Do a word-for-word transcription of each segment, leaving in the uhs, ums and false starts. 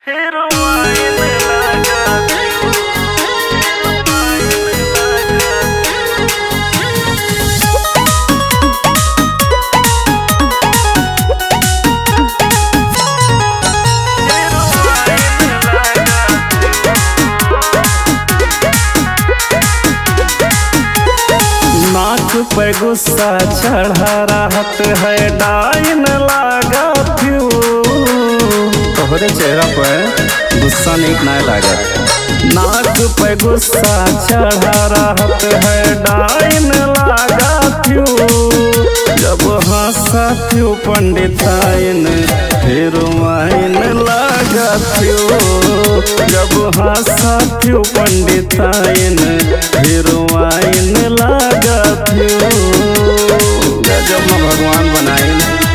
नाक पे गुस्सा चढ़ा रहत है डाइन लागा क्यों। तोहरे चेहरा पे गुस्सा नीक नहीं लागत। नाक पे गुस्सा चढ़ा रहत है डाइन लागा क्यों। जब हंसा क्यों पंडिताइन फिर वाइन लागा क्यों। जब हंसा क्यों पंडिताइन फिर वाइन लागा क्यों। गजब में भगवान बनाए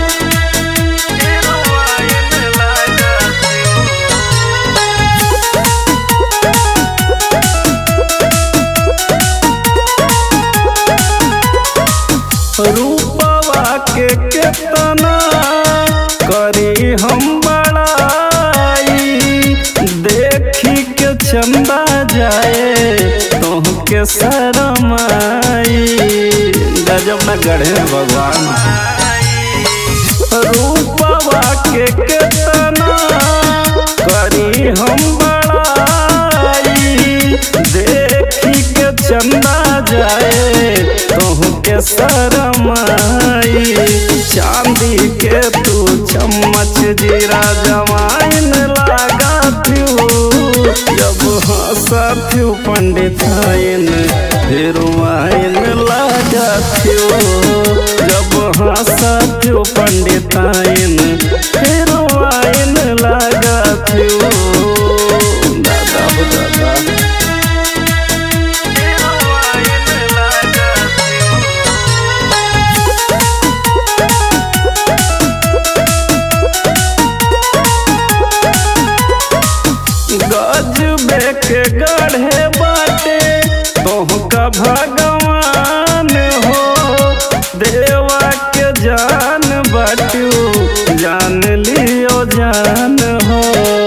रूपवा के केतना करी हम बड़ाई। देखी के चंदा जाए तोहके शरमाई। गजब न गढ़े भगवान। रूपवा के केतना करी हम बड़ाई। देखी के चंदा जाए तोहके शरमाई। चांदी के तू चम्मच जीरा जमाइन लागा क्यों। जब हंसा क्यों पंडिताइन फिर वाइन लागा क्यों। जब हंसा क्यों पंडिताइन फिर वाइन लागा क्यों। दादा हो दादा गजबे के गढ़े बाटे तोहका भगवान हो। देवा के जान बाटू जान लियो जान हो।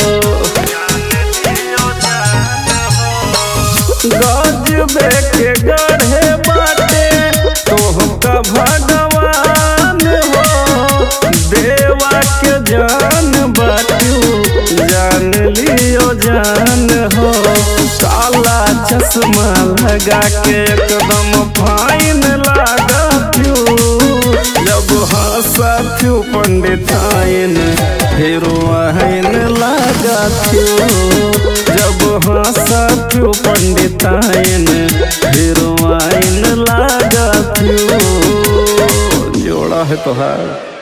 गजबे के गढ़े बाटे तोहका भगवान हो। देवा के जान बाटू जान लियो जान हो। काला चश्मा लगा के एकदम फाइन लागा क्यों। जब हंसा क्यों पंडिताइन फिर वाइन लागा क्यों। जब हंसा क्यों पंडिताइन फिर वाइन लागा क्यों। जोड़ा है तोहार।